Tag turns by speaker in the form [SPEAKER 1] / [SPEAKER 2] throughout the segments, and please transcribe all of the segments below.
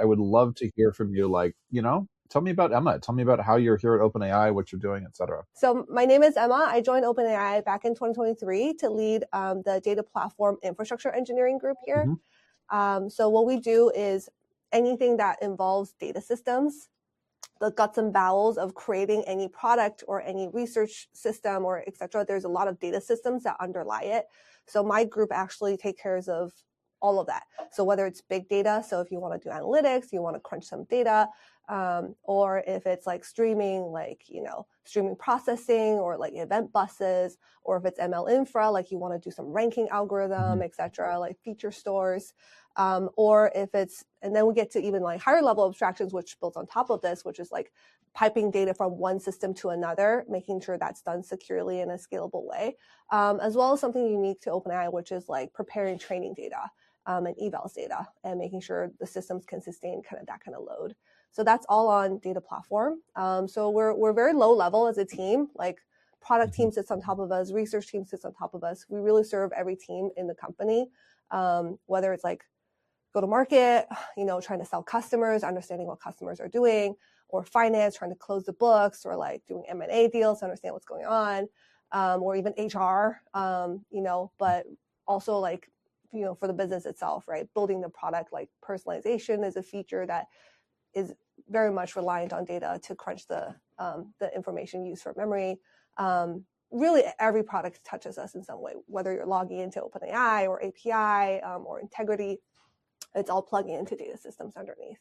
[SPEAKER 1] I would love to hear from you. Like, tell me about Emma. Tell me about how you're here at OpenAI, what you're doing, et cetera.
[SPEAKER 2] So my name is Emma. I joined OpenAI back in 2023 to lead the data platform infrastructure engineering group here. So what we do is anything that involves data systems, the guts and bowels of creating any product or any research system or et cetera. There's a lot of data systems that underlie it. So my group actually takes care of all of that. So whether it's big data, so if you want to do analytics, you want to crunch some data, or if it's like streaming, streaming processing or like event buses, or if it's ML infra, like you want to do some ranking algorithm, et cetera, like feature stores. Or if it's, and then we get to even like higher level abstractions, which builds on top of this, which is like piping data from one system to another, making sure that's done securely in a scalable way, as well as something unique to OpenAI, which is like preparing training data and evals data and making sure the systems can sustain kind of that kind of load. So that's all on data platform. So we're very low level as a team, like product team sits on top of us, research team sits on top of us. We really serve every team in the company, whether it's like go to market, trying to sell customers, understanding what customers are doing, or finance, trying to close the books, or like doing M&A deals to understand what's going on, or even HR, but also like, for the business itself, right? Building the product, like personalization is a feature that is very much reliant on data to crunch the information used for memory. Really, every product touches us in some way, whether you're logging into OpenAI or API or Integrity. It's all plugging into data systems underneath.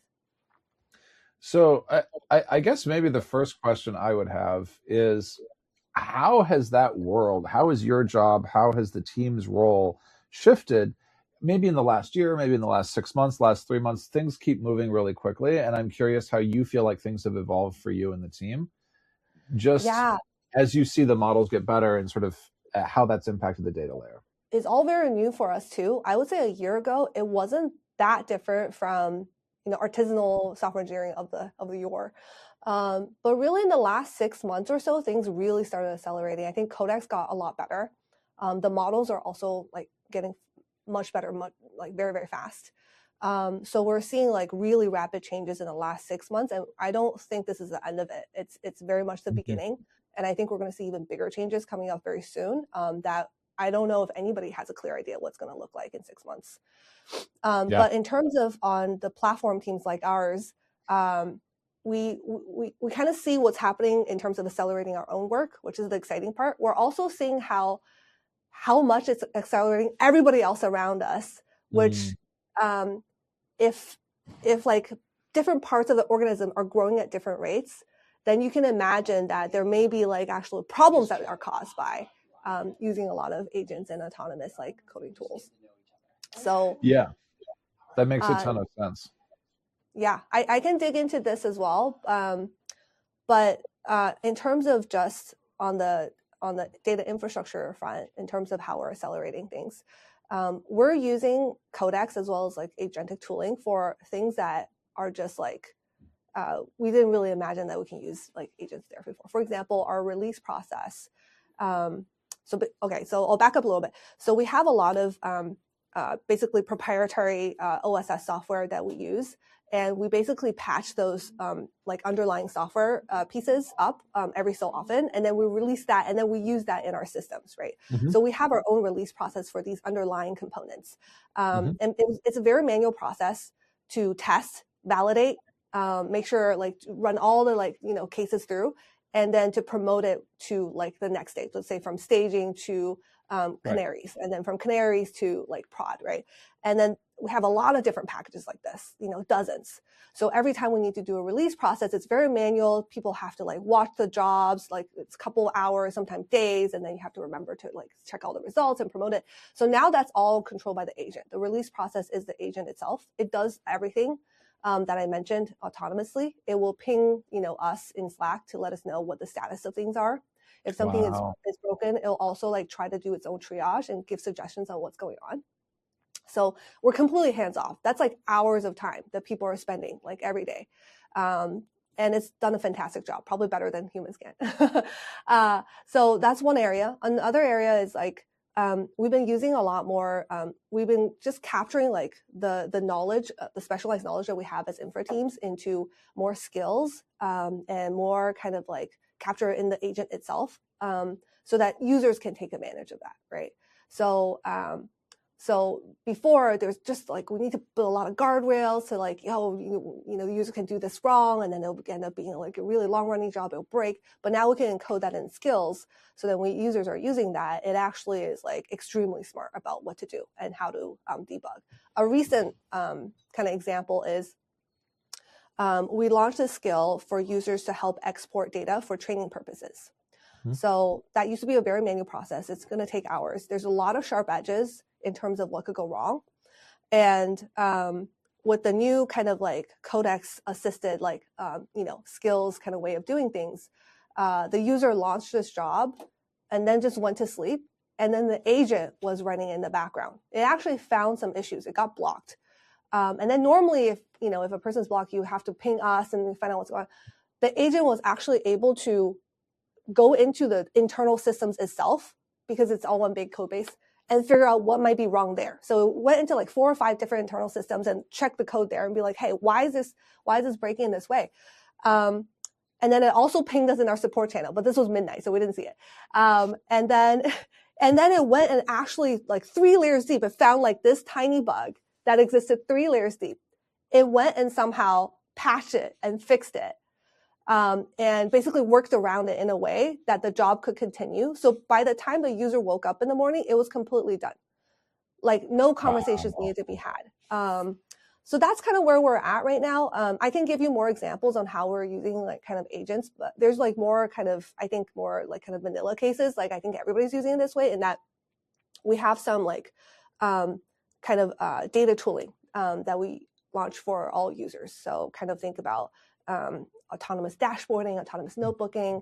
[SPEAKER 1] So I guess maybe the first question I would have is, how has your job, how has the team's role shifted? Maybe in the last year, maybe in the last 6 months, last 3 months, things keep moving really quickly. And I'm curious how you feel like things have evolved for you and the team, just as you see the models get better and sort of how that's impacted the data layer.
[SPEAKER 2] It's all very new for us too. I would say a year ago, it wasn't that different from artisanal software engineering of the yore. But really in the last 6 months or so, things really started accelerating. I think Codex got a lot better. The models are also like getting much better, like very, very fast. So we're seeing like really rapid changes in the last 6 months. And I don't think this is the end of it. It's very much the beginning. And I think we're going to see even bigger changes coming up very soon that I don't know if anybody has a clear idea what's going to look like in 6 months. But in terms of on the platform teams like ours, we kind of see what's happening in terms of accelerating our own work, which is the exciting part. We're also seeing how much it's accelerating everybody else around us, which if like different parts of the organism are growing at different rates, then you can imagine that there may be like actual problems that are caused by using a lot of agents and autonomous like coding tools. So
[SPEAKER 1] yeah, that makes a ton of sense.
[SPEAKER 2] Yeah, I can dig into this as well. But in terms of just on the data infrastructure front, in terms of how we're accelerating things, we're using Codex as well as like agentic tooling for things that are just like we didn't really imagine that we can use like agents there before. For example, our release process. So I'll back up a little bit. So we have a lot of basically proprietary OSS software that we use. And we basically patch those like underlying software pieces up every so often. And then we release that and then we use that in our systems, right? So we have our own release process for these underlying components. And it's a very manual process to test, validate, make sure like run all the like, cases through, and then to promote it to like the next stage, let's say from staging to canaries, and then from canaries to like prod, right? And then we have a lot of different packages like this, dozens. So every time we need to do a release process, it's very manual. People have to like watch the jobs, like it's a couple hours, sometimes days, and then you have to remember to like check all the results and promote it. So now that's all controlled by the agent. The release process is the agent itself. It does everything that I mentioned autonomously. It will ping, us in Slack to let us know what the status of things are. If something is broken, it'll also like try to do its own triage and give suggestions on what's going on. So we're completely hands off. That's like hours of time that people are spending like every day. And it's done a fantastic job, probably better than humans can. So that's one area. Another area is like we've been using a lot more. We've been just capturing like the knowledge, the specialized knowledge that we have as infra teams into more skills and more kind of like capture in the agent itself, so that users can take advantage of that, right? So before there's just like, we need to build a lot of guardrails to like, the user can do this wrong, and then it'll end up being like a really long running job, it'll break. But now we can encode that in skills, so that when users are using that, it actually is like extremely smart about what to do and how to debug. A recent kind of example is we launched a skill for users to help export data for training purposes. So that used to be a very manual process. It's going to take hours. There's a lot of sharp edges in terms of what could go wrong. And with the new kind of like Codex assisted, like, skills kind of way of doing things, the user launched this job and then just went to sleep. And then the agent was running in the background. It actually found some issues. It got blocked. And then normally if a person's blocked, you have to ping us and find out what's going on. The agent was actually able to go into the internal systems itself, because it's all one big code base, and figure out what might be wrong there. So it went into like 4 or 5 different internal systems and check the code there and be like, hey, why is this breaking in this way? And then it also pinged us in our support channel, but this was midnight, so we didn't see it. And then it went and actually like 3 layers deep. It found like this tiny bug that existed 3 layers deep. It went and somehow patched it and fixed it. And basically worked around it in a way that the job could continue. So by the time the user woke up in the morning, it was completely done. Like no conversations needed to be had. So that's kind of where we're at right now. I can give you more examples on how we're using like kind of agents, but there's like more kind of, I think more like kind of vanilla cases. Like I think everybody's using it this way, in that we have some like kind of data tooling that we launch for all users. So kind of think about autonomous dashboarding, autonomous notebooking,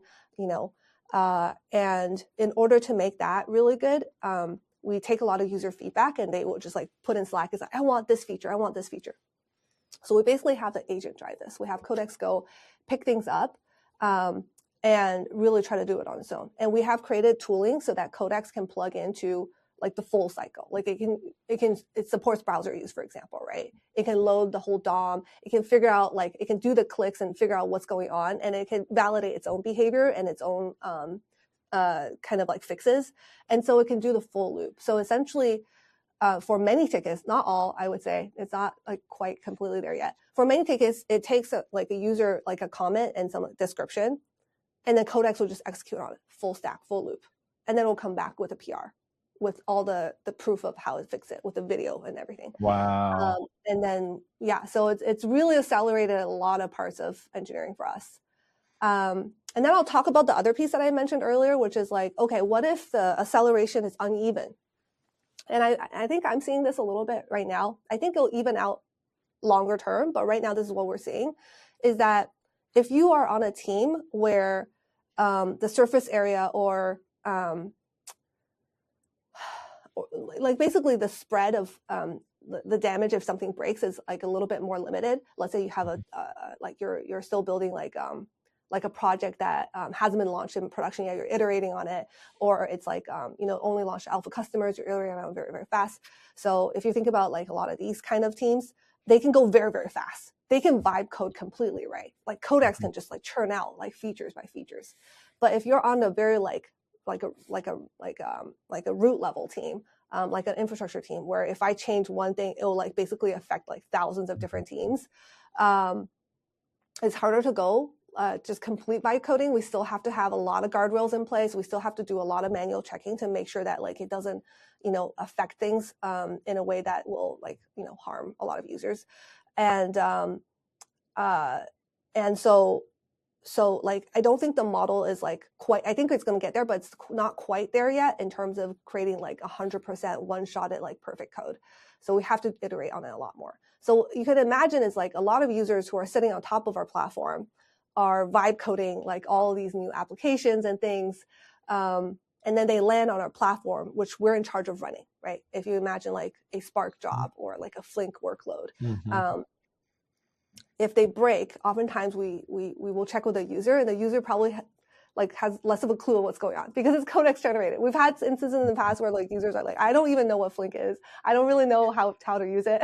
[SPEAKER 2] and in order to make that really good, we take a lot of user feedback, and they will just like put in Slack, is like, I want this feature, I want this feature. So we basically have the agent drive this. We have Codex go pick things up and really try to do it on its own. And we have created tooling so that Codex can plug into like the full cycle. Like it supports browser use, for example, right? It can load the whole DOM. It can figure out, like, it can do the clicks and figure out what's going on, and it can validate its own behavior and its own kind of like fixes. And so it can do the full loop. So essentially, for many tickets, not all, I would say, it's not like quite completely there yet. For many tickets, it takes a user, like a comment and some description, and then Codex will just execute on it, full stack, full loop. And then it'll come back with a PR, with all the proof of how it fixed it, with the video and everything.
[SPEAKER 1] Wow.
[SPEAKER 2] And then, so it's really accelerated a lot of parts of engineering for us. And then I'll talk about the other piece that I mentioned earlier, which is like, okay, what if the acceleration is uneven? And I think I'm seeing this a little bit right now. I think it'll even out longer term, but right now this is what we're seeing, is that if you are on a team where the surface area or like basically the spread of the damage if something breaks is like a little bit more limited. Let's say you have like you're still building like a project that hasn't been launched in production yet, you're iterating on it, or it's like only launched to alpha customers, you're iterating on it very, very fast. So if you think about like a lot of these kind of teams, they can go very, very fast. They can vibe code completely, right? Like Codex can just like churn out like features by features. But if you're on a very like a root level team, like an infrastructure team, where if I change one thing, it will like basically affect like thousands of different teams. It's harder to go just complete vibe coding. We still have to have a lot of guardrails in place. We still have to do a lot of manual checking to make sure that like it doesn't, affect things in a way that will like, harm a lot of users. And so like, I don't think the model is like quite, I think it's going to get there, but it's not quite there yet in terms of creating like 100% one-shotted like perfect code. So we have to iterate on it a lot more. So you could imagine it's like a lot of users who are sitting on top of our platform are vibe coding like all of these new applications and things. And then they land on our platform, which we're in charge of running, right? If you imagine like a Spark job or like a Flink workload. Mm-hmm. If they break, oftentimes we will check with the user, and the user probably like has less of a clue of what's going on because it's Codex generated. We've had instances in the past where like users are like, I don't even know what Flink is. I don't really know how to use it.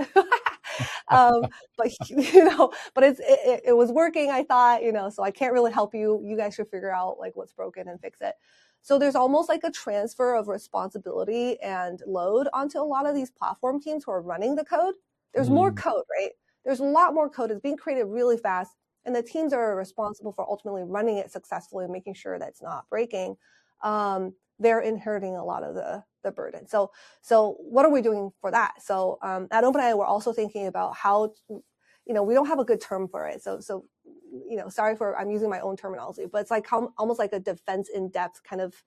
[SPEAKER 2] But but it was working, I thought, so I can't really help you. You guys should figure out like what's broken and fix it. So there's almost like a transfer of responsibility and load onto a lot of these platform teams who are running the code. There's more code, right? There's a lot more code. It's being created really fast. And the teams are responsible for ultimately running it successfully and making sure that it's not breaking. They're inheriting a lot of the burden. So what are we doing for that? So at OpenAI, we're also thinking about how, we don't have a good term for it. So sorry for I'm using my own terminology, but it's like almost like a defense in depth kind of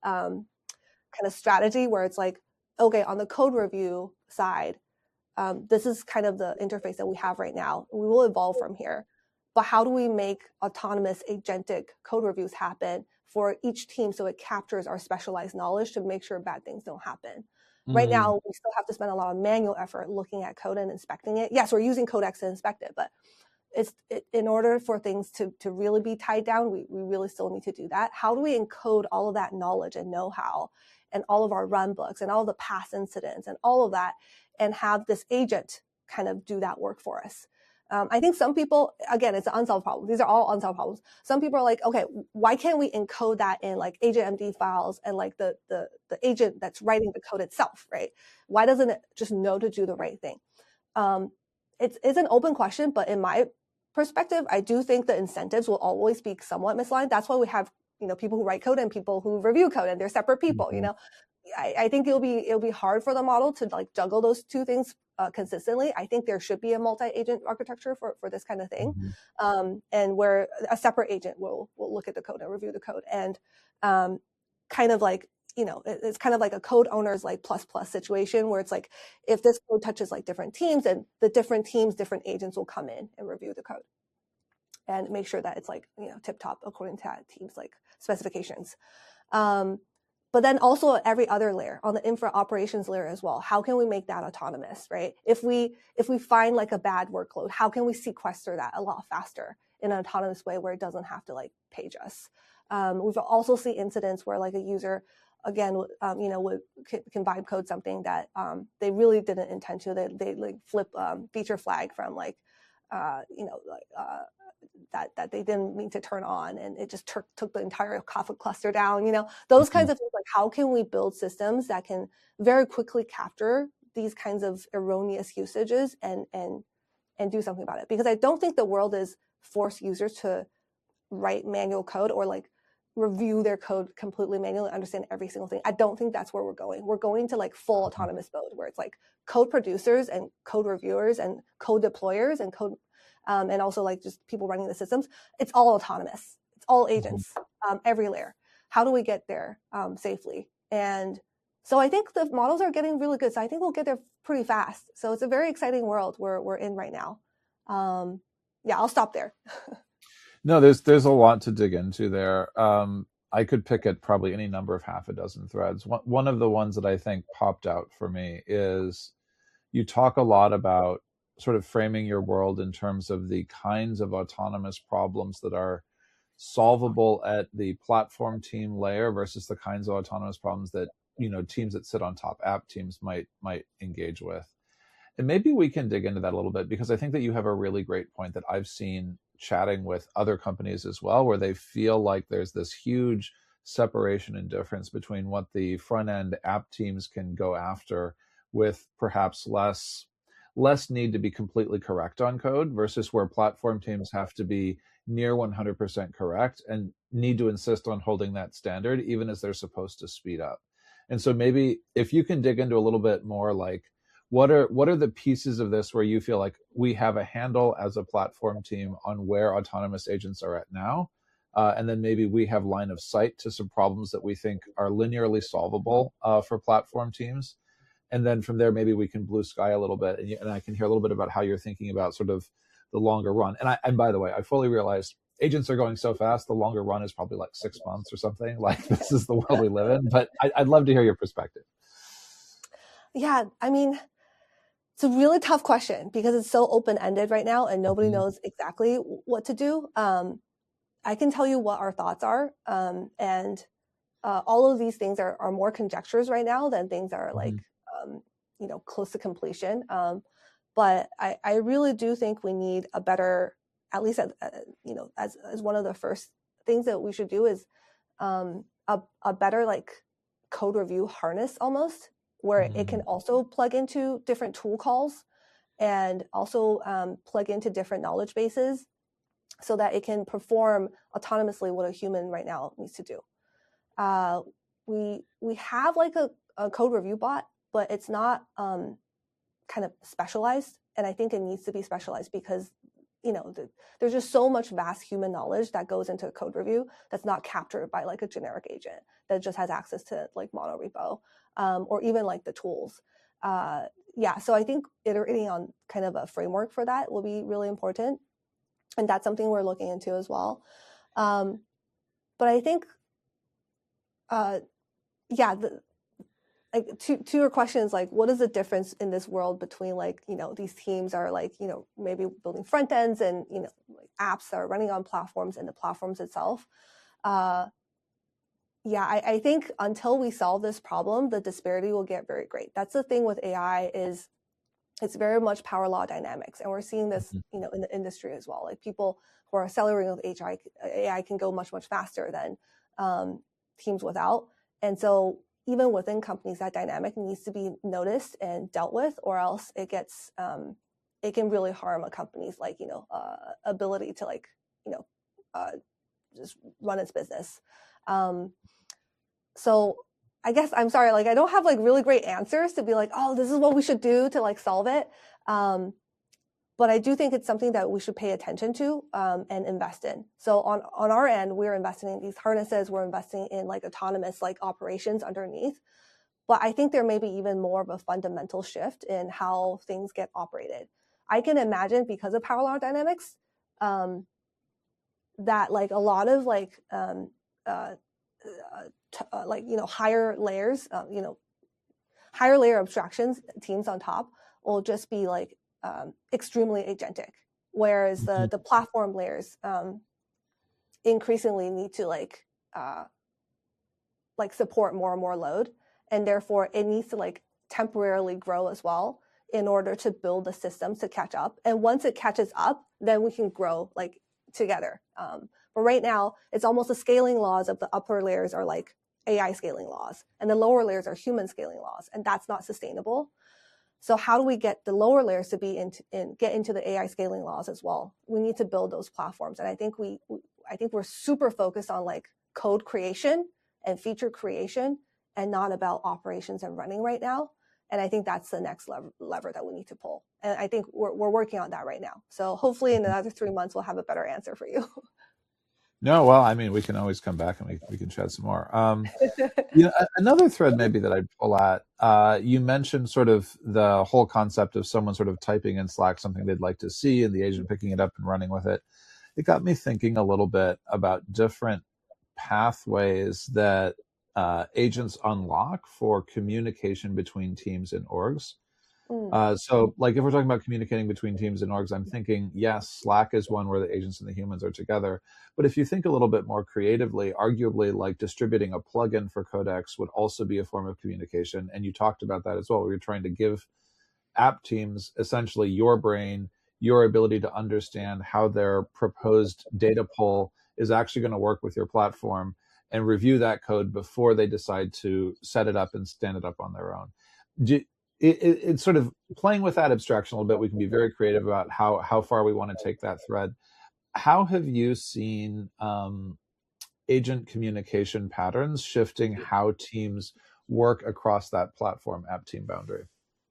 [SPEAKER 2] strategy where it's like, okay, on the code review side, this is kind of the interface that we have right now. We will evolve from here. But how do we make autonomous agentic code reviews happen for each team so it captures our specialized knowledge to make sure bad things don't happen? Right now, we still have to spend a lot of manual effort looking at code and inspecting it. Yes, we're using Codex to inspect it, but in order for things to really be tied down, we really still need to do that. How do we encode all of that knowledge and know-how and all of our run books and all of the past incidents and all of that and have this agent kind of do that work for us? I think some people, again, it's an unsolved problem. These are all unsolved problems. Some people are like, okay, why can't we encode that in like agentmd files and like the agent that's writing the code itself, right? Why doesn't it just know to do the right thing? It's an open question, but in my perspective, I do think the incentives will always be somewhat misaligned. That's why we have, people who write code and people who review code, and they're separate people, I think it'll be hard for the model to like juggle those two things consistently. I think there should be a multi-agent architecture for this kind of thing, and where a separate agent will look at the code and review the code, and kind of like it's kind of like a code owner's like plus situation where it's like if this code touches like different teams, and the different teams, different agents will come in and review the code and make sure that it's like tip top according to that team's like specifications. But then also every other layer on the infra operations layer as well. How can we make that autonomous, right? If we find like a bad workload, how can we sequester that a lot faster in an autonomous way where it doesn't have to like page us? We've also seen incidents where like a user, again, can vibe code something that they really didn't intend to. They like flip feature flag from like, that they didn't mean to turn on, and it just took the entire Kafka cluster down. Those kinds of things. Like, how can we build systems that can very quickly capture these kinds of erroneous usages and do something about it? Because I don't think the world is force users to write manual code or like review their code completely manually, understand every single thing. I don't think that's where we're going. We're going to like full autonomous mode where it's like code producers and code reviewers and code deployers and code and also like just people running the systems. It's all autonomous. It's all agents, every layer. How do we get there safely? And so I think the models are getting really good. So I think we'll get there pretty fast. So it's a very exciting world we're in right now. I'll stop there.
[SPEAKER 1] No, there's a lot to dig into there. I could pick at probably any number of half a dozen threads. One of the ones that I think popped out for me is you talk a lot about sort of framing your world in terms of the kinds of autonomous problems that are solvable at the platform team layer versus the kinds of autonomous problems that teams that sit on top, app teams might engage with. And maybe we can dig into that a little bit, because I think that you have a really great point that I've seen chatting with other companies as well, where they feel like there's this huge separation and difference between what the front end app teams can go after with perhaps less need to be completely correct on code versus where platform teams have to be near 100% correct and need to insist on holding that standard even as they're supposed to speed up. And so maybe if you can dig into a little bit more, like what are the pieces of this where you feel like we have a handle as a platform team on where autonomous agents are at now, and then maybe we have line of sight to some problems that we think are linearly solvable for platform teams. And then from there, maybe we can blue sky a little bit, and I can hear a little bit about how you're thinking about sort of the longer run. And by the way, I fully realize agents are going so fast. The longer run is probably like 6 months or something. Like, this is the world we live in. But I'd love to hear your perspective.
[SPEAKER 2] Yeah, I mean, it's a really tough question because it's so open-ended right now, and nobody knows exactly what to do. I can tell you what our thoughts are, and all of these things are more conjectures right now than things that are like close to completion. But I really do think we need a better, at least as one of the first things that we should do is a better like code review harness almost, where it can also plug into different tool calls and also plug into different knowledge bases so that it can perform autonomously what a human right now needs to do. We have like a code review bot, but it's not kind of specialized, and I think it needs to be specialized because there's just so much vast human knowledge that goes into a code review that's not captured by like a generic agent that just has access to like monorepo or even like the tools. So I think iterating on kind of a framework for that will be really important, and that's something we're looking into as well. But I think to your questions, like what is the difference in this world between like these teams are like maybe building front ends and like apps that are running on platforms and the platforms itself. I think until we solve this problem, the disparity will get very great. That's the thing with AI is it's very much power law dynamics, and we're seeing this in the industry as well. Like people who are accelerating with AI can go much faster than teams without, and so even within companies, that dynamic needs to be noticed and dealt with, or else it gets it can really harm a company's like ability to like just run its business. So I guess I'm sorry, like I don't have like really great answers to be like, oh, this is what we should do to like solve it. But I do think it's something that we should pay attention to and invest in. So on our end, we're investing in these harnesses. We're investing in like autonomous like operations underneath. But I think there may be even more of a fundamental shift in how things get operated. I can imagine because of power law dynamics that like a lot of like higher layers, higher layer abstractions teams on top will just be like extremely agentic, whereas the platform layers increasingly need to like support more and more load, and therefore it needs to like temporarily grow as well in order to build the systems to catch up. And once it catches up, then we can grow like together. But right now, it's almost the scaling laws of the upper layers are like AI scaling laws, and the lower layers are human scaling laws, and that's not sustainable. So how do we get the lower layers to be get into the AI scaling laws as well? We need to build those platforms, and I think we're super focused on like code creation and feature creation, and not about operations and running right now. And I think that's the next lever that we need to pull. And I think we're working on that right now. So hopefully in another 3 months we'll have a better answer for you.
[SPEAKER 1] No, well, I mean, we can always come back and we can chat some more. Another thread maybe that I'd pull at, you mentioned sort of the whole concept of someone sort of typing in Slack something they'd like to see and the agent picking it up and running with it. It got me thinking a little bit about different pathways that agents unlock for communication between teams and orgs. So like if we're talking about communicating between teams and orgs, I'm thinking, yes, Slack is one where the agents and the humans are together. But if you think a little bit more creatively, arguably like distributing a plugin for Codex would also be a form of communication. And you talked about that as well, where you're trying to give app teams essentially your brain, your ability to understand how their proposed data pull is actually going to work with your platform and review that code before they decide to set it up and stand it up on their own. It's sort of playing with that abstraction a little bit. We can be very creative about how far we want to take that thread. How have you seen agent communication patterns shifting how teams work across that platform app team boundary?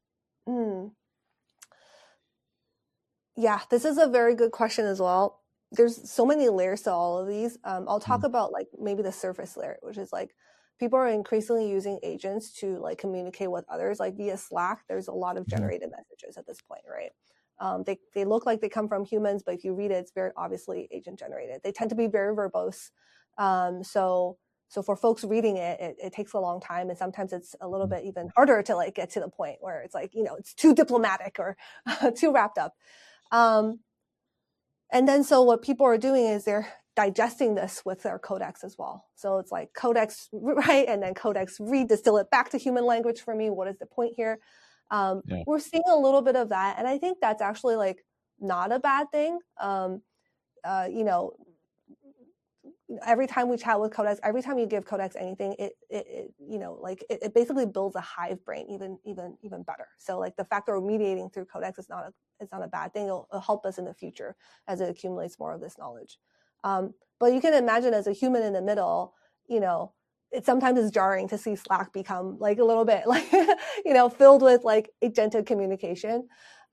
[SPEAKER 2] Yeah, this is a very good question as well. There's so many layers to all of these. I'll talk about like maybe the surface layer, which is like people are increasingly using agents to like communicate with others, like via Slack. There's a lot of generated messages at this point, right? They look like they come from humans, but if you read it, it's very obviously agent generated. They tend to be very verbose. So for folks reading it, it takes a long time, and sometimes it's a little bit even harder to like get to the point where it's like, it's too diplomatic or too wrapped up. And then so what people are doing is they're digesting this with their codecs as well. So it's like codecs, right? And then codecs redistill it back to human language for me. What is the point here? We're seeing a little bit of that. And I think that's actually like not a bad thing. You know, every time we chat with codecs, every time you give codecs anything, it you know, like it basically builds a hive brain even better. So like the fact that we're mediating through codecs is not a bad thing. It'll help us in the future as it accumulates more of this knowledge. But you can imagine as a human in the middle, you know, it sometimes is jarring to see Slack become like a little bit like, you know, filled with like agentic communication.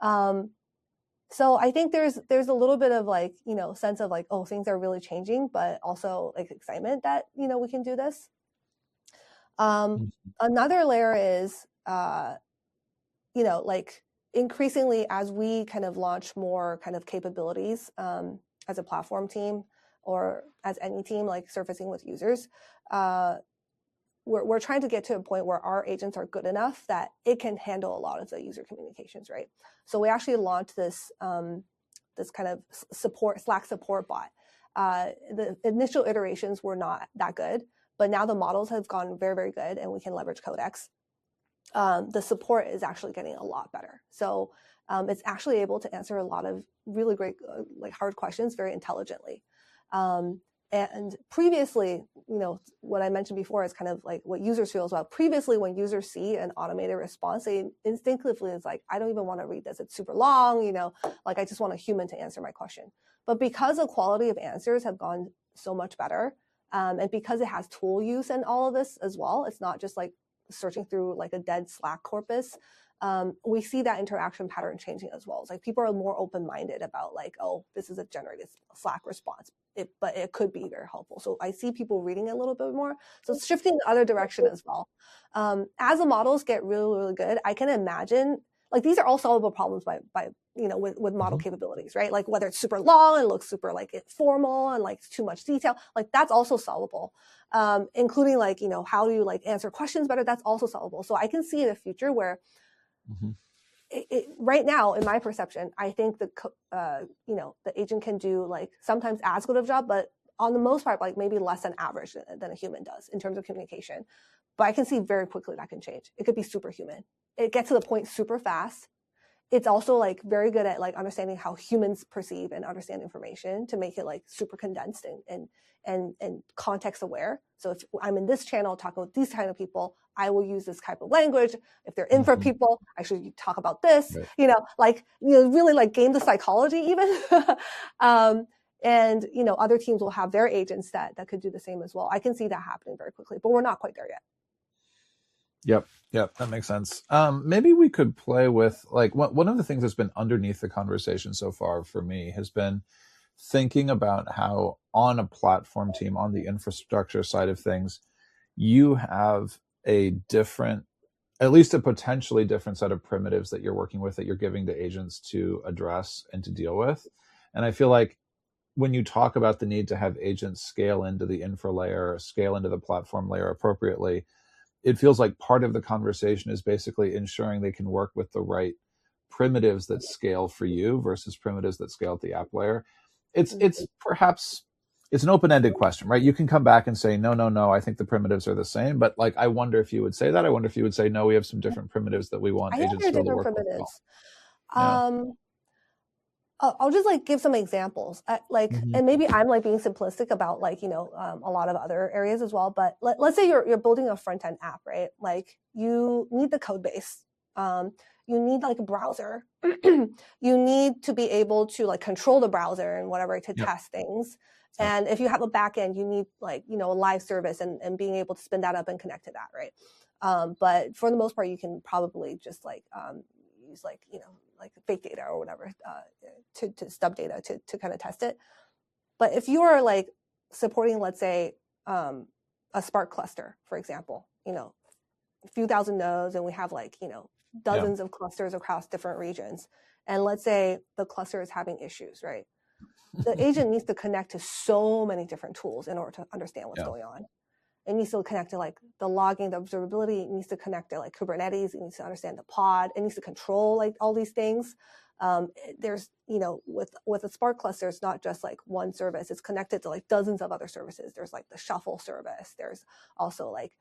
[SPEAKER 2] So I think there's a little bit of like, you know, sense of like, oh, things are really changing, but also like excitement that, you know, we can do this. Another layer is, you know, like increasingly as we kind of launch more kind of capabilities as a platform team or as any team, like surfacing with users, we're trying to get to a point where our agents are good enough that it can handle a lot of the user communications, right? So we actually launched this this kind of Slack support bot. The initial iterations were not that good, but now the models have gone very, very good, and we can leverage codecs. The support is actually getting a lot better. So it's actually able to answer a lot of really great, like hard questions very intelligently. And previously, you know, what I mentioned before is kind of like what users feel as well. Previously, when users see an automated response, they instinctively is like, I don't even want to read this. It's super long, you know, like I just want a human to answer my question. But because the quality of answers have gone so much better, and because it has tool use and all of this as well, it's not just like searching through like a dead Slack corpus. We see that interaction pattern changing as well. It's like people are more open-minded about like, oh, this is a generated Slack response, but it could be very helpful. So I see people reading it a little bit more. So it's shifting the other direction as well. As the models get really, really good, I can imagine like these are all solvable problems by you know, with model capabilities, right? Like whether it's super long and looks super like formal and like too much detail, like that's also solvable. Including like, you know, how do you like answer questions better? That's also solvable. So I can see in the future where right now, in my perception, I think you know, the agent can do like sometimes as good of a job, but on the most part, like maybe less than average than a human does in terms of communication. But I can see very quickly that can change. It could be superhuman. It gets to the point super fast. It's also like very good at like understanding how humans perceive and understand information to make it like super condensed and context aware. So if I'm in this channel talking with these kind of people, I will use this type of language. If they're infra people, I should talk about this, right. You know, like, you know, really like game the psychology even. And, you know, other teams will have their agents that could do the same as well. I can see that happening very quickly, but we're not quite there yet.
[SPEAKER 1] Yep, that makes sense. Maybe we could play with like one of the things that's been underneath the conversation so far for me has been thinking about how on a platform team, on the infrastructure side of things, you have a different, at least a potentially different set of primitives that you're working with, that you're giving to agents to address and to deal with. And I feel like when you talk about the need to have agents scale into the infra layer, scale into the platform layer appropriately, it feels like part of the conversation is basically ensuring they can work with the right primitives that scale for you versus primitives that scale at the app layer. It's perhaps it's an open-ended question, right? You can come back and say, no, I think the primitives are the same. But like, I wonder if you would say that. I wonder if you would say, no, we have some different primitives that we want agents to be able to work with.
[SPEAKER 2] Well. I'll just like give some examples, and maybe I'm like being simplistic about like, you know, a lot of other areas as well. But let's say you're building a front end app, right? Like you need the code base. You need like a browser. You need to be able to like control the browser and whatever to test things. And if you have a backend, you need like, you know, a live service and being able to spin that up and connect to that, right? But for the most part, you can probably just like use like, you know, like fake data or whatever to stub data to kind of test it. But if you are like supporting, let's say, a Spark cluster, for example, you know, a few thousand nodes, and we have like, you know, dozens of clusters across different regions. And let's say the cluster is having issues, right? The agent needs to connect to so many different tools in order to understand what's going on. It needs to connect to like the logging, the observability. It needs to connect to like Kubernetes. It needs to understand the pod. It needs to control like all these things. There's, with a Spark cluster, it's not just like one service. It's connected to like dozens of other services. There's like the shuffle service. There's also like,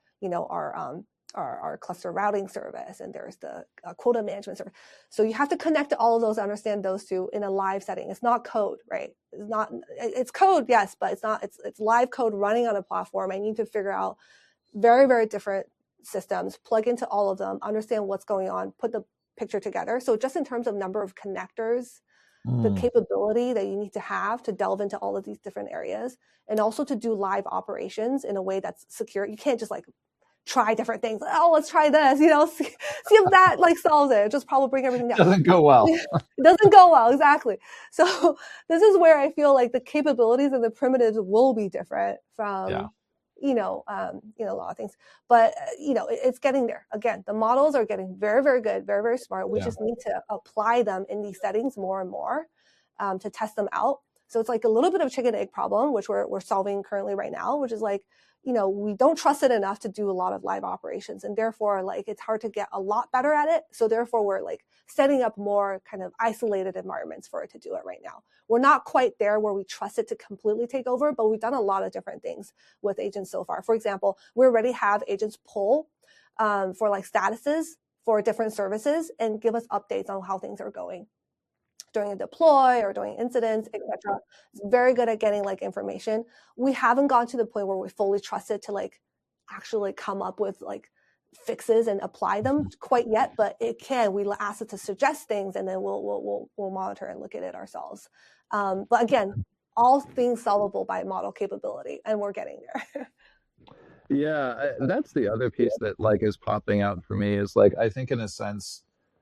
[SPEAKER 2] our cluster routing service, and there's the quota management service. So you have to connect to all of those, understand those two in a live setting. It's not code, right? It's code, yes, but it's live code running on a platform. I need to figure out very, very different systems, plug into all of them, understand what's going on, put the picture together. So just in terms of number of connectors, the capability that you need to have to delve into all of these different areas, and also to do live operations in a way that's secure. You can't just like try different things. Oh, let's try this, see if that like solves it. Just probably bring everything down.
[SPEAKER 1] Doesn't go well.
[SPEAKER 2] It doesn't go well, exactly. So this is where I feel like the capabilities and the primitives will be different from, a lot of things. But, it's getting there. Again, the models are getting very, very good, very, very smart. We just need to apply them in these settings more and more to test them out. So it's like a little bit of chicken egg problem, which we're solving currently right now, which is like, we don't trust it enough to do a lot of live operations, and therefore like it's hard to get a lot better at it. So therefore we're like setting up more kind of isolated environments for it to do it right now. We're not quite there where we trust it to completely take over, but we've done a lot of different things with agents so far. For example, we already have agents pull for like statuses for different services and give us updates on how things are going during a deploy or during incidents, etc. It's very good at getting like information. We haven't gone to the point where we fully trust it to like actually come up with like fixes and apply them quite yet, but it can. We ask it to suggest things, and then we'll monitor and look at it ourselves. But again, all things solvable by model capability, and we're getting there.
[SPEAKER 1] Yeah, that's the other piece that like is popping out for me is like, I think in a sense,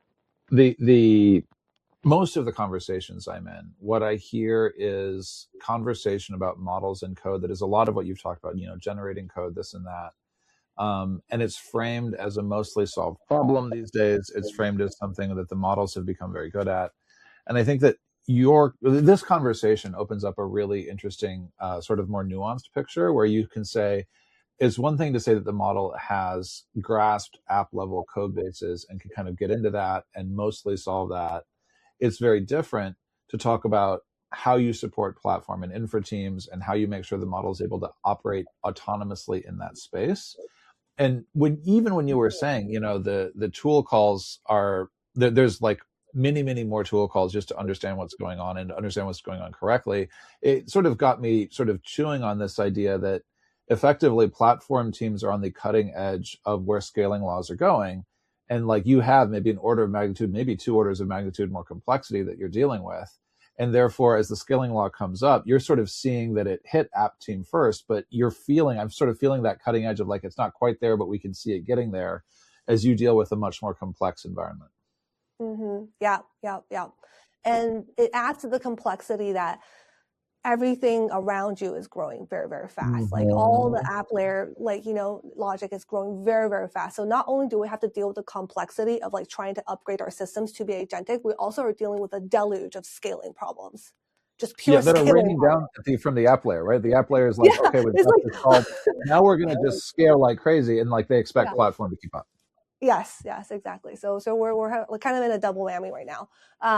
[SPEAKER 1] the most of the conversations I'm in, what I hear is conversation about models and code that is a lot of what you've talked about, generating code, this and that. And it's framed as a mostly solved problem these days. It's framed as something that the models have become very good at. And I think that this conversation opens up a really interesting, sort of more nuanced picture where you can say, it's one thing to say that the model has grasped app level code bases and can kind of get into that and mostly solve that. It's very different to talk about how you support platform and infra teams and how you make sure the model is able to operate autonomously in that space. And when you were saying, the tool calls are, there's like many more tool calls just to understand what's going on and to understand what's going on correctly. It sort of got me sort of chewing on this idea that effectively platform teams are on the cutting edge of where scaling laws are going. And like you have maybe an order of magnitude, maybe 2 orders of magnitude more complexity that you're dealing with. And therefore, as the scaling law comes up, you're sort of seeing that it hit app team first, but I'm sort of feeling that cutting edge of like, it's not quite there, but we can see it getting there as you deal with a much more complex environment.
[SPEAKER 2] Mm-hmm. Yeah. And it adds to the complexity that everything around you is growing very, very fast. Mm-hmm. Like all the app layer, logic is growing very, very fast. So not only do we have to deal with the complexity of like trying to upgrade our systems to be agentic, we also are dealing with a deluge of scaling problems. Just pure
[SPEAKER 1] that are raining down from the app layer, right? The app layer is like, okay, we've got this solved. Now we're going to just scale like crazy, and like they expect platform to keep up.
[SPEAKER 2] Yes, exactly. So we're kind of in a double whammy right now.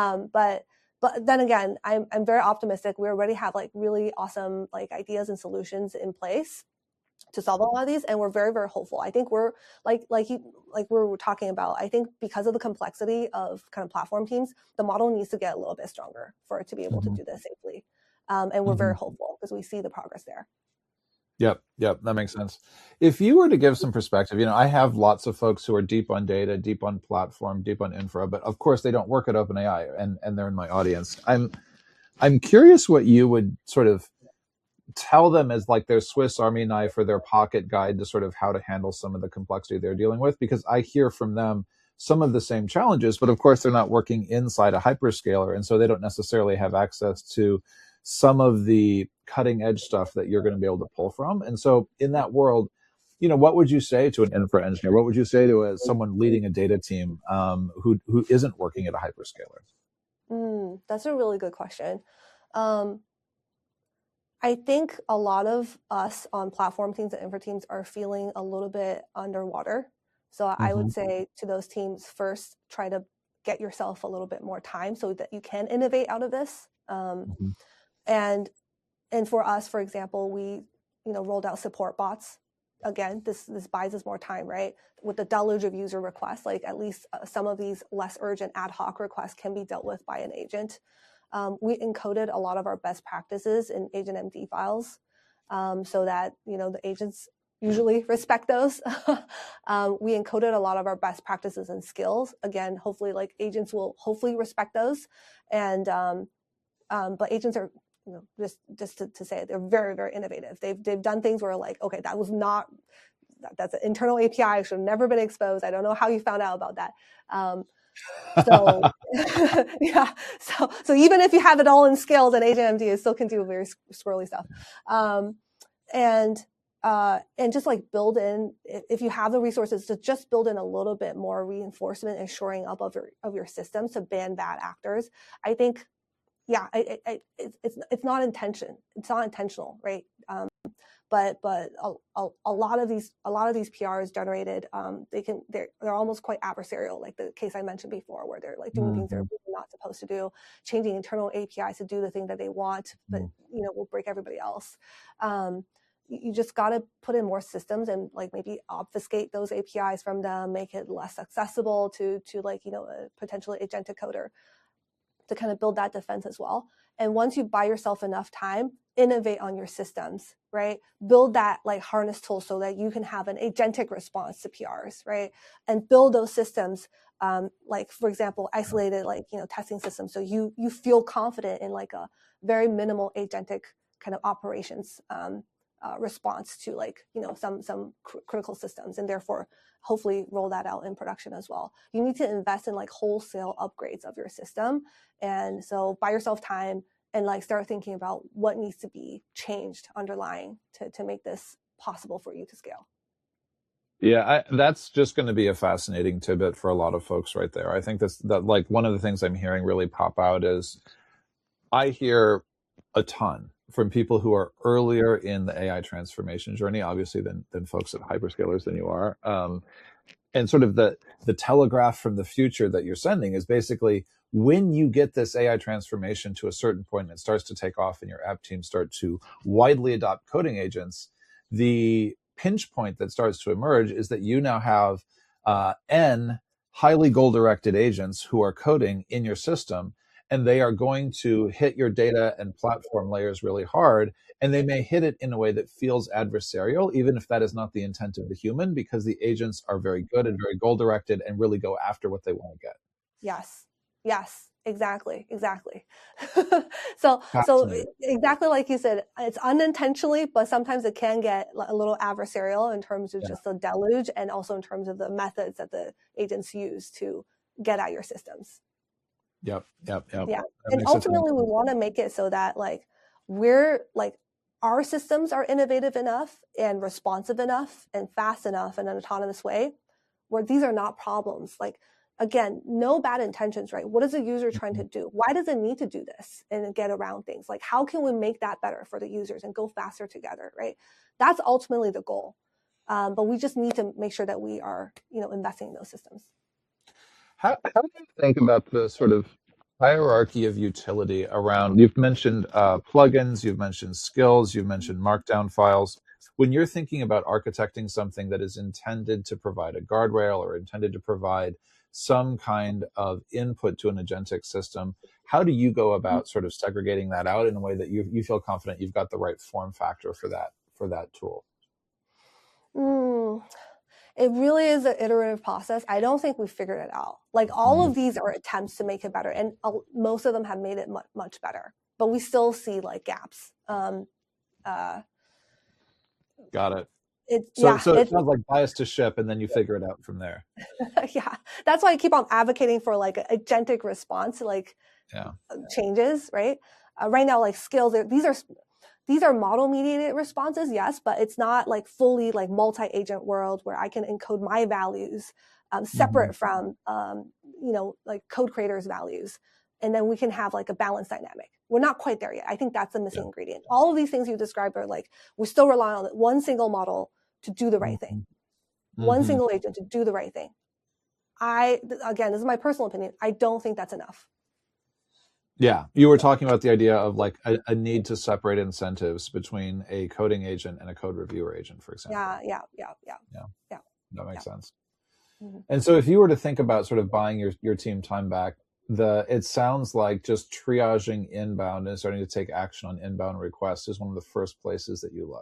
[SPEAKER 2] But then again, I'm very optimistic. We already have like really awesome like ideas and solutions in place to solve a lot of these, and we're very, very hopeful. I think we're like we were talking about. I think because of the complexity of kind of platform teams, the model needs to get a little bit stronger for it to be able to do this safely. And we're very hopeful because we see the progress there.
[SPEAKER 1] Yep, that makes sense. If you were to give some perspective, I have lots of folks who are deep on data, deep on platform, deep on infra, but of course they don't work at OpenAI, and they're in my audience. I'm curious what you would sort of tell them as like their Swiss Army knife or their pocket guide to sort of how to handle some of the complexity they're dealing with, because I hear from them some of the same challenges, but of course they're not working inside a hyperscaler, and so they don't necessarily have access to some of the cutting edge stuff that you're going to be able to pull from. And so in that world, what would you say to an infra engineer? What would you say to someone leading a data team who isn't working at a hyperscaler?
[SPEAKER 2] That's a really good question. I think a lot of us on platform teams and infra teams are feeling a little bit underwater. So I would say to those teams, first, try to get yourself a little bit more time so that you can innovate out of this. And for us, for example, we rolled out support bots. Again, this buys us more time, right? With the deluge of user requests, like at least some of these less urgent ad hoc requests can be dealt with by an agent. We encoded a lot of our best practices in AgentMD files so that the agents usually respect those. We encoded a lot of our best practices and skills. Again, hopefully, like agents will hopefully respect those. And but agents are just to say it, they're very, very innovative. They've done things where like, okay, that's an internal API, should have never been exposed. I don't know how you found out about that. So yeah, so even if you have it all in skills, and AgentMD, it still can do very squirrely stuff. And just like build in, if you have the resources, to just build in a little bit more reinforcement and shoring up of your systems to ban bad actors. I think, yeah, it's not intentional, right? But a lot of these PRs generated, they're almost quite adversarial, like the case I mentioned before, where they're like doing things they're really not supposed to do, changing internal APIs to do the thing that they want, but will break everybody else. You just got to put in more systems and like maybe obfuscate those APIs from them, make it less accessible to like a potentially agentic coder, to kind of build that defense as well. And once you buy yourself enough time, innovate on your systems, right? Build that like harness tool so that you can have an agentic response to PRs, right? And build those systems, like for example, isolated like testing systems, so you feel confident in like a very minimal agentic kind of operations response to like some critical systems, and therefore hopefully roll that out in production as well. You need to invest in like wholesale upgrades of your system, and so buy yourself time and like start thinking about what needs to be changed underlying to make this possible for you to scale.
[SPEAKER 1] Yeah, that's just going to be a fascinating tidbit for a lot of folks right there. I think that like one of the things I'm hearing really pop out is I hear a ton from people who are earlier in the AI transformation journey, obviously than folks at hyperscalers than you are. And sort of the telegraph from the future that you're sending is basically, when you get this AI transformation to a certain point and it starts to take off and your app teams start to widely adopt coding agents, the pinch point that starts to emerge is that you now have N highly goal-directed agents who are coding in your system, and they are going to hit your data and platform layers really hard, and they may hit it in a way that feels adversarial, even if that is not the intent of the human, because the agents are very good and very goal-directed and really go after what they want to get.
[SPEAKER 2] Yes, exactly. So exactly like you said, it's unintentionally, but sometimes it can get a little adversarial in terms of just the deluge, and also in terms of the methods that the agents use to get at your systems.
[SPEAKER 1] Yep.
[SPEAKER 2] Yeah, and ultimately we want to make it so that like we're like, our systems are innovative enough and responsive enough and fast enough in an autonomous way where these are not problems. Like, again, no bad intentions, right? What is the user trying to do? Why does it need to do this and get around things? Like, how can we make that better for the users and go faster together, right? That's ultimately the goal. But we just need to make sure that we are, investing in those systems.
[SPEAKER 1] How do you think about the sort of hierarchy of utility around, you've mentioned plugins, you've mentioned skills, you've mentioned markdown files. When you're thinking about architecting something that is intended to provide a guardrail or intended to provide some kind of input to an agentic system, how do you go about sort of segregating that out in a way that you feel confident you've got the right form factor for that tool?
[SPEAKER 2] It really is an iterative process. I don't think we figured it out. Like, all of these are attempts to make it better, and most of them have made it much better, but we still see like gaps.
[SPEAKER 1] Got it. So it sounds like bias to ship, and then you figure it out from there.
[SPEAKER 2] Yeah, that's why I keep on advocating for like an agentic response, like changes, right? Right now, like skills, these are model mediated responses, yes, but it's not like fully like multi-agent world where I can encode my values separate from, like code creators' values. and then we can have like a balanced dynamic. We're not quite there yet. I think that's the missing ingredient. All of these things you described are like, we still rely on one single model to do the right thing. One single agent to do the right thing. Again, this is my personal opinion. I don't think that's enough.
[SPEAKER 1] Yeah. You were talking about the idea of like a need to separate incentives between a coding agent and a code reviewer agent, for example.
[SPEAKER 2] Yeah.
[SPEAKER 1] That makes sense. And so if you were to think about sort of buying your team time back, it sounds like just triaging inbound and starting to take action on inbound requests is one of the first places that you look.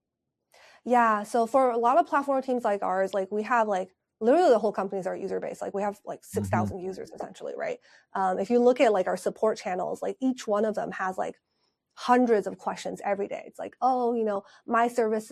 [SPEAKER 2] Yeah. So for a lot of platform teams like ours, like we have like literally the whole company is our user base. Like we have like 6,000 users essentially, right? If you look at like our support channels, like each one of them has like hundreds of questions every day. It's like, oh, you know, my service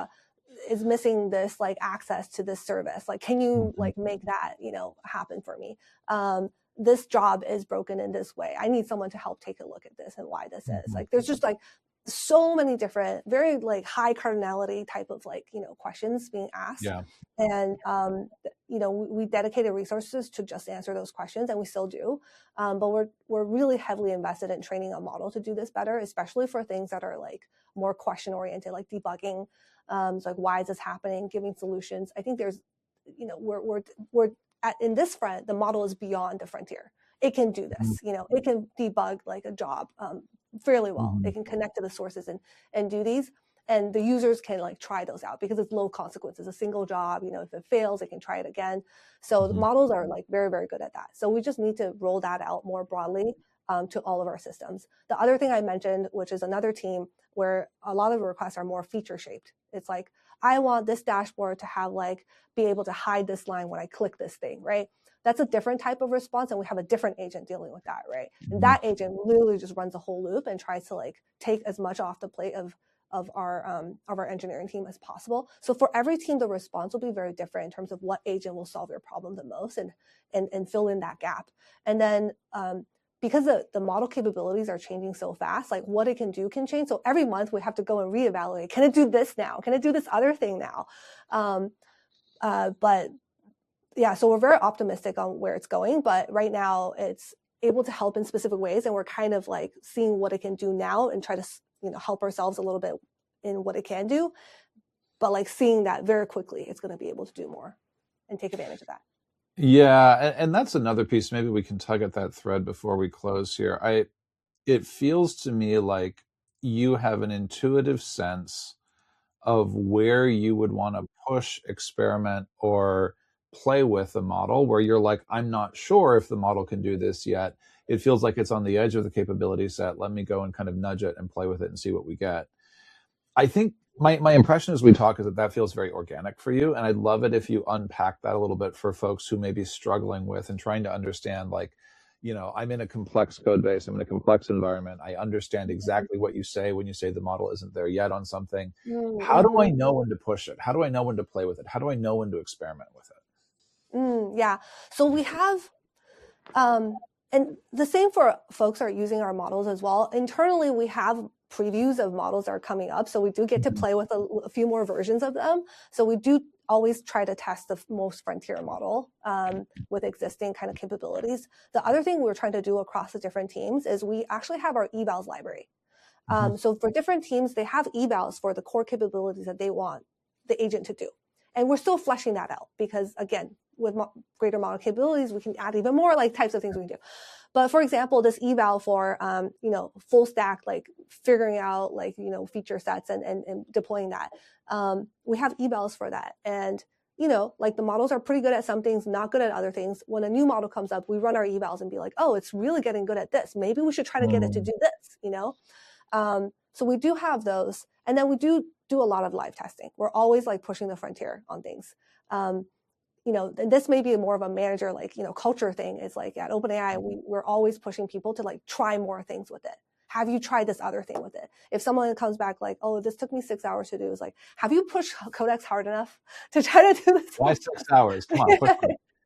[SPEAKER 2] is missing this like access to this service. Like, can you like make that, you know, happen for me? This job is broken in this way. I need someone to help take a look at this and why this is. Like, there's just like so many different, very like high cardinality type of like, you know, questions being asked.
[SPEAKER 1] Yeah.
[SPEAKER 2] And, you know, we dedicated resources to just answer those questions, and we still do. But we're really heavily invested in training a model to do this better, especially for things that are like more question oriented, like debugging. So like, why is this happening? Giving solutions. I think there's, you know, we're in this front, the model is beyond the frontier. It can do this, you know, it can debug like a job fairly well. It can connect to the sources and do these. And the users can like try those out because it's low consequences, a single job, you know, if it fails, they can try it again. So the models are like very, very good at that. So we just need to roll that out more broadly to all of our systems. The other thing I mentioned, which is another team where a lot of requests are more feature shaped. It's like, I want this dashboard to have like, be able to hide this line when I click this thing, right? That's a different type of response, and we have a different agent dealing with that, right? And that agent literally just runs a whole loop and tries to like take as much off the plate of our engineering team as possible. So for every team, the response will be very different in terms of what agent will solve your problem the most and fill in that gap. And then because the model capabilities are changing so fast, like what it can do can change. So every month we have to go and reevaluate. Can it do this now? Can it do this other thing now? But yeah, so we're very optimistic on where it's going. But right now it's able to help in specific ways. And we're kind of like seeing what it can do now and try to, you know, help ourselves a little bit in what it can do. But like seeing that very quickly, it's going to be able to do more and take advantage of that.
[SPEAKER 1] Yeah, and that's another piece. Maybe we can tug at that thread before we close here. It feels to me like you have an intuitive sense of where you would want to push, experiment, or play with the model, where you're like, I'm not sure if the model can do this yet. It feels like it's on the edge of the capability set. Let me go and kind of nudge it and play with it and see what we get. I think my impression as we talk is that feels very organic for you. And I'd love it if you unpack that a little bit for folks who may be struggling with and trying to understand, like, you know, I'm in a complex code base. I'm in a complex environment. I understand exactly what you say when you say the model isn't there yet on something. How do I know when to push it? How do I know when to play with it? How do I know when to experiment with it?
[SPEAKER 2] Yeah. So we have, and the same for folks who are using our models as well. Internally, we have previews of models that are coming up. So we do get to play with a few more versions of them. So we do always try to test the most frontier model with existing kind of capabilities. The other thing we're trying to do across the different teams is we actually have our evals library. So for different teams, they have evals for the core capabilities that they want the agent to do. And we're still fleshing that out because, again, with greater model capabilities, we can add even more like types of things we can do. But for example, this eval for, you know, full stack, like figuring out like, you know, feature sets and deploying that. We have evals for that. And, you know, like the models are pretty good at some things, not good at other things. When a new model comes up, we run our evals and be like, oh, it's really getting good at this. Maybe we should try to get it to do this, you know? So we do have those. And then we do a lot of live testing. We're always like pushing the frontier on things. You know, and this may be more of a manager, like, you know, culture thing. Is like at OpenAI, we're always pushing people to like try more things with it. Have you tried this other thing with it? If someone comes back like, oh, this took me 6 hours to do, it's like, have you pushed Codex hard enough to try to do this?
[SPEAKER 1] Why 6 hours? Come on, push me.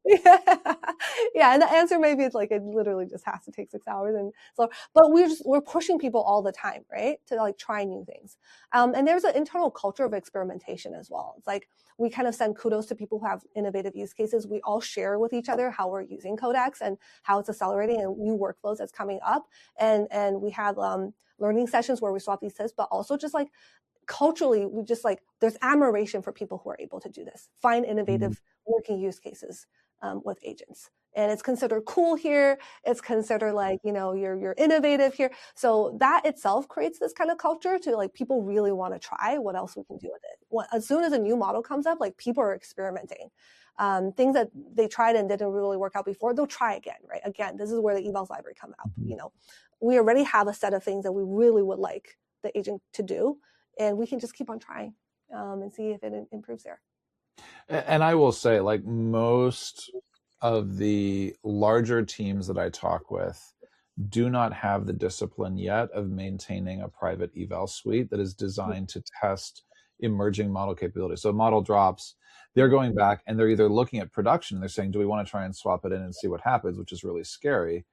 [SPEAKER 2] Yeah. Yeah, and the answer maybe it's like it literally just has to take 6 hours, and so but we're pushing people all the time, right, to like try new things. And there's an internal culture of experimentation as well. It's like we kind of send kudos to people who have innovative use cases. We all share with each other how we're using Codex and how it's accelerating and new workflows that's coming up, and we have learning sessions where we swap these tips, but also just like culturally, we just like there's admiration for people who are able to do this, find innovative working use cases with agents. And it's considered cool here. It's considered like, you're innovative here. So that itself creates this kind of culture to like people really want to try what else we can do with it. As soon as a new model comes up, like people are experimenting. Things that they tried and didn't really work out before, they'll try again, right? Again, this is where the evals library come out. We already have a set of things that we really would like the agent to do, and we can just keep on trying and see if it improves there.
[SPEAKER 1] And I will say, like most of the larger teams that I talk with do not have the discipline yet of maintaining a private eval suite that is designed to test emerging model capabilities. So model drops, they're going back and they're either looking at production, they're saying, do we want to try and swap it in and see what happens, which is really scary.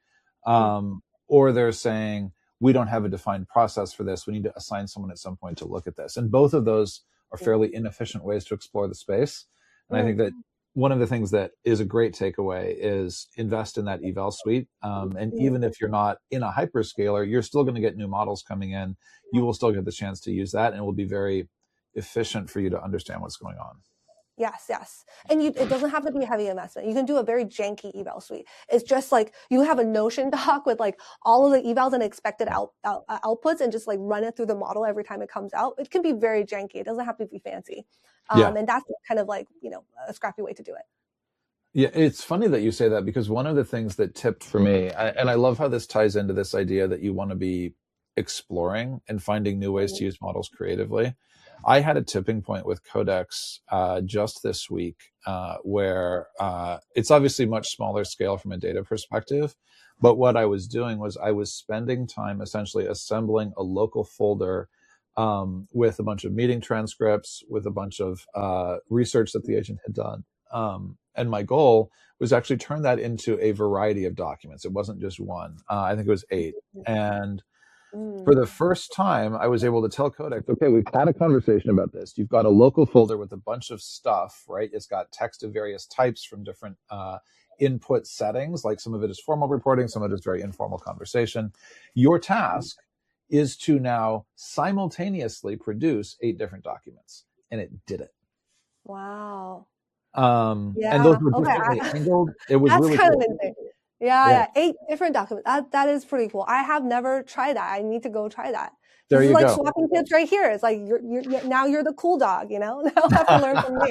[SPEAKER 1] Or they're saying, we don't have a defined process for this. We need to assign someone at some point to look at this. And both of those are fairly inefficient ways to explore the space. And I think that one of the things that is a great takeaway is invest in that eval suite. And even if you're not in a hyperscaler, you're still going to get new models coming in. You will still get the chance to use that, and it will be very efficient for you to understand what's going on.
[SPEAKER 2] Yes. And it doesn't have to be a heavy investment. You can do a very janky eval suite. It's just like you have a Notion doc with like all of the evals and expected outputs and just like run it through the model every time it comes out. It can be very janky. It doesn't have to be fancy. And that's kind of like, a scrappy way to do it.
[SPEAKER 1] Yeah, it's funny that you say that, because one of the things that tipped for me, and I love how this ties into this idea that you want to be exploring and finding new ways to use models creatively. I had a tipping point with Codex just this week where it's obviously much smaller scale from a data perspective. But what I was doing was I was spending time essentially assembling a local folder with a bunch of meeting transcripts, with a bunch of research that the agent had done. And my goal was actually turn that into a variety of documents. It wasn't just one. I think it was 8. And for the first time, I was able to tell Codex, okay, we've had a conversation about this. You've got a local folder with a bunch of stuff, right? It's got text of various types from different input settings. Like some of it is formal reporting, some of it is very informal conversation. Your task is to now simultaneously produce 8 different documents. And it did it.
[SPEAKER 2] Wow.
[SPEAKER 1] And those were differently angled. It was
[SPEAKER 2] that's
[SPEAKER 1] really
[SPEAKER 2] kind
[SPEAKER 1] cool.
[SPEAKER 2] of insane. Yeah, 8 different documents. That is pretty cool. I have never tried that. I need to go try that.
[SPEAKER 1] There you
[SPEAKER 2] go.
[SPEAKER 1] go.
[SPEAKER 2] Swapping tips right here. It's like now you're the cool dog, Now I have to learn from me.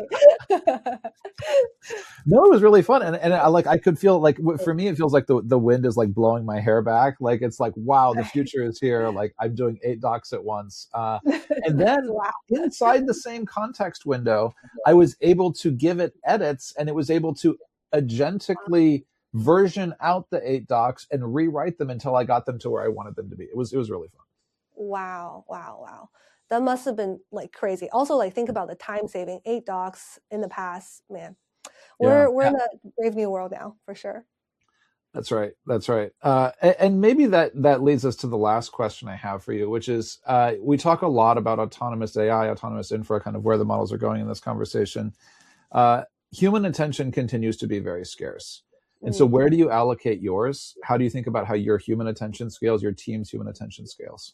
[SPEAKER 1] No, it was really fun, and I could feel like, for me, it feels like the wind is like blowing my hair back. Like it's like, wow, the future is here. Like I'm doing 8 docs at once, and then inside the same context window, I was able to give it edits, and it was able to agentically version out the 8 docs and rewrite them until I got them to where I wanted them to be. It was really fun.
[SPEAKER 2] Wow. That must have been like crazy. Also, like think about the time saving. 8 docs in the past, man. We're in a brave new world now, for sure.
[SPEAKER 1] That's right. And maybe that leads us to the last question I have for you, which is we talk a lot about autonomous AI, autonomous infra, kind of where the models are going in this conversation. Human attention continues to be very scarce. And so where do you allocate yours? How do you think about how your human attention scales, your team's human attention scales?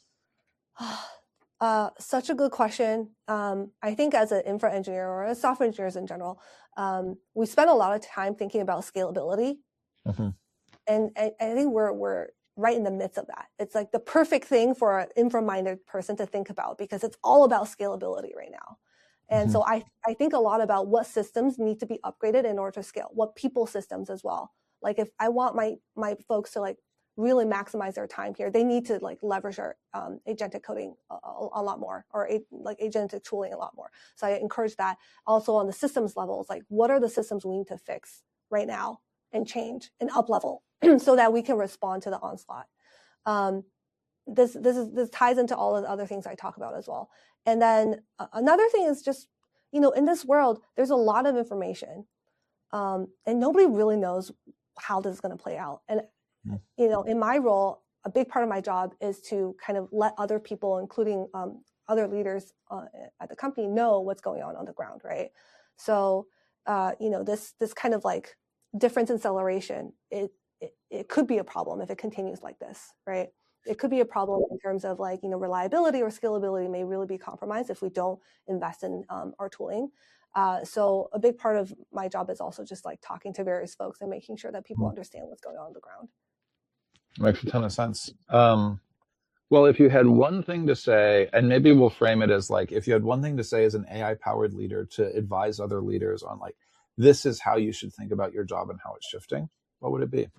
[SPEAKER 2] Such a good question. I think as an infra engineer or as software engineers in general, we spend a lot of time thinking about scalability. And I think we're right in the midst of that. It's like the perfect thing for an infra-minded person to think about, because it's all about scalability right now. And so I think a lot about what systems need to be upgraded in order to scale, what people systems as well. Like if I want my folks to like really maximize their time here, they need to like leverage our agentic coding a lot more, or like agentic tooling a lot more. So I encourage that. Also on the systems levels, like what are the systems we need to fix right now and change and up level so that we can respond to the onslaught. This ties into all of the other things I talk about as well. And then another thing is just, in this world, there's a lot of information. And nobody really knows how this is going to play out. And, you know, in my role, a big part of my job is to kind of let other people, including other leaders at the company, know what's going on the ground, right? So, you know, this kind of like difference in acceleration, it could be a problem if it continues like this, right? It could be a problem in terms of like, you know, reliability or scalability may really be compromised if we don't invest in our tooling. So a big part of my job is also just like talking to various folks and making sure that people understand what's going on the ground.
[SPEAKER 1] Makes a ton of sense. Well, if you had one thing to say, and maybe we'll frame it as like, if you had one thing to say as an AI-powered leader to advise other leaders on like, this is how you should think about your job and how it's shifting, what would it be?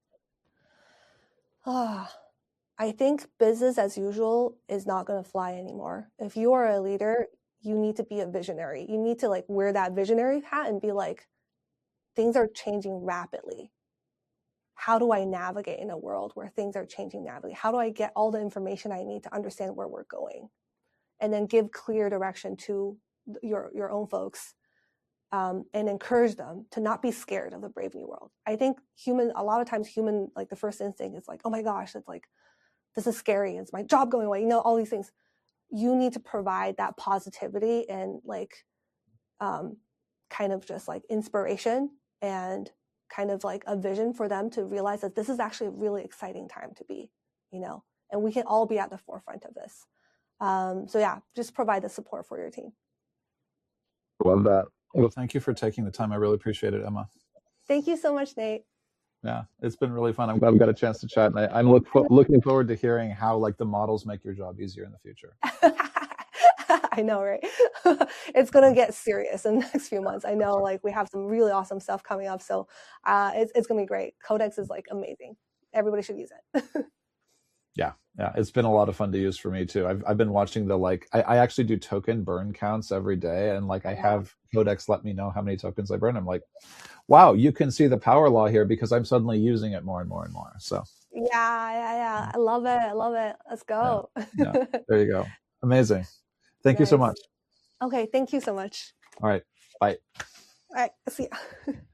[SPEAKER 2] I think business as usual is not going to fly anymore. If you are a leader, you need to be a visionary. You need to like wear that visionary hat and be like, things are changing rapidly. How do I navigate in a world where things are changing rapidly? How do I get all the information I need to understand where we're going? And then give clear direction to your own folks and encourage them to not be scared of the brave new world. I think a lot of times like the first instinct is like, oh my gosh, it's like, this is scary. It's my job going away. You know, all these things. You need to provide that positivity and like kind of just like inspiration and kind of like a vision for them to realize that this is actually a really exciting time to be, you know, and we can all be at the forefront of this. So yeah, just provide the support for your team.
[SPEAKER 1] Love that. Well, thank you for taking the time. I really appreciate it, Emma.
[SPEAKER 2] Thank you so much, Nate.
[SPEAKER 1] Yeah, it's been really fun. I'm glad we got a chance to chat, and I'm looking forward to hearing how like the models make your job easier in the future.
[SPEAKER 2] I know, right? It's going to get serious in the next few months. I know, like, we have some really awesome stuff coming up. So it's going to be great. Codex is, like, amazing. Everybody should use it.
[SPEAKER 1] Yeah. It's been a lot of fun to use for me, too. I've been watching I actually do token burn counts every day. And, like, I have Codex let me know how many tokens I burn. I'm like, wow, you can see the power law here because I'm suddenly using it more and more and more. So
[SPEAKER 2] yeah. I love it. Let's go.
[SPEAKER 1] Yeah. There you go. Amazing. Thank you so much.
[SPEAKER 2] Okay. Thank you so much.
[SPEAKER 1] All right. Bye.
[SPEAKER 2] All right. See ya.